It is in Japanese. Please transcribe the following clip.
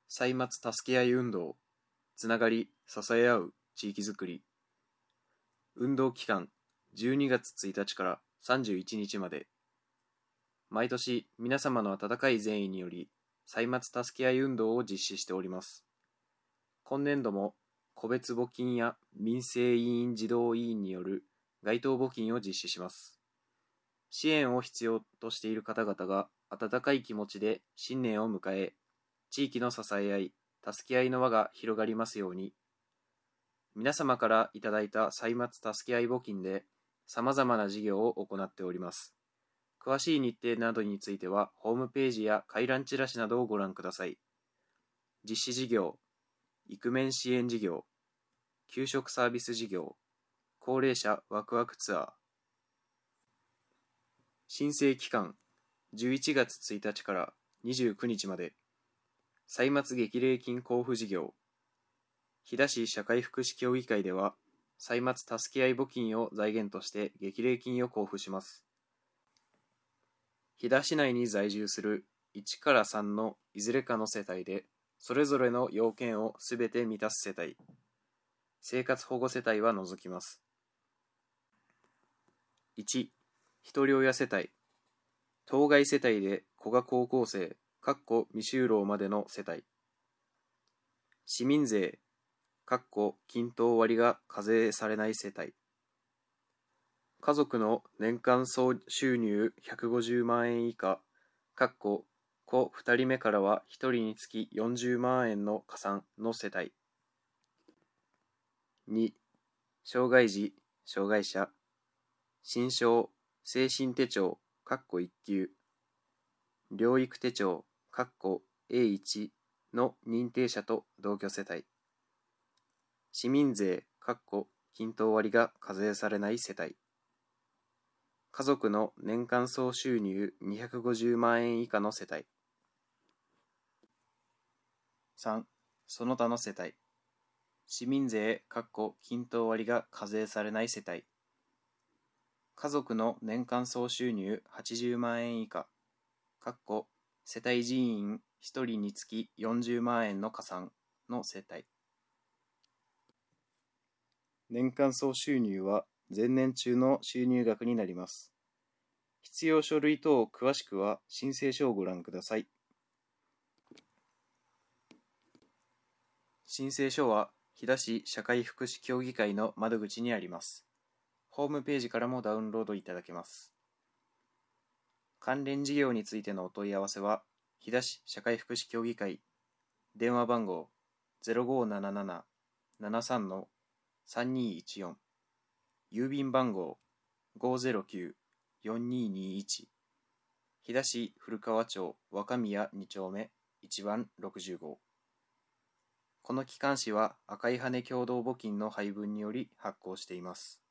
歳末たすけあい運動、つながり、支え合う地域づくり。運動期間、12月1日から31日まで。毎年、皆様の温かい善意により、歳末たすけあい運動を実施しております。今年度も、個別募金や民生委員児童委員による街頭募金を実施します。支援を必要としている方々が温かい気持ちで新年を迎え、地域の支え合い、助け合いの輪が広がりますように。皆様からいただいた歳末たすけ合い募金で様々な事業を行っております。詳しい日程などについては、ホームページや回覧チラシなどをご覧ください。実施事業、イクメン支援事業、給食サービス事業、高齢者ワクワクツアー。申請期間、11月1日から29日まで。歳末激励金交付事業。飛騨市社会福祉協議会では、歳末たすけあい募金を財源として激励金を交付します。飛騨市内に在住する1から3のいずれかの世帯で、それぞれの要件をすべて満たす世帯、生活保護世帯は除きます。1、ひとり親世帯、当該世帯で子が高校生、未就労までの世帯。市民税、均等割が課税されない世帯。家族の年間総収入150万円以下、子2人目からは1人につき40万円の加算の世帯。2、障害児、障害者、身障、精神手帳、1級、療育手帳、A1 の認定者と同居世帯。市民税、均等割が課税されない世帯。家族の年間総収入250万円以下の世帯。3、その他の世帯。市民税、均等割が課税されない世帯。家族の年間総収入80万円以下、世帯人員1人につき40万円の加算の世帯。年間総収入は前年中の収入額になります。必要書類等詳しくは申請書をご覧ください。申請書は飛騨市社会福祉協議会の窓口にあります。ホームページからもダウンロードいただけます。関連事業についてのお問い合わせは、飛騨市社会福祉協議会、電話番号 0577-73-3214、郵便番号 509-4221、飛騨市古川町若宮2丁目1番65。この機関誌は赤い羽共同募金の配分により発行しています。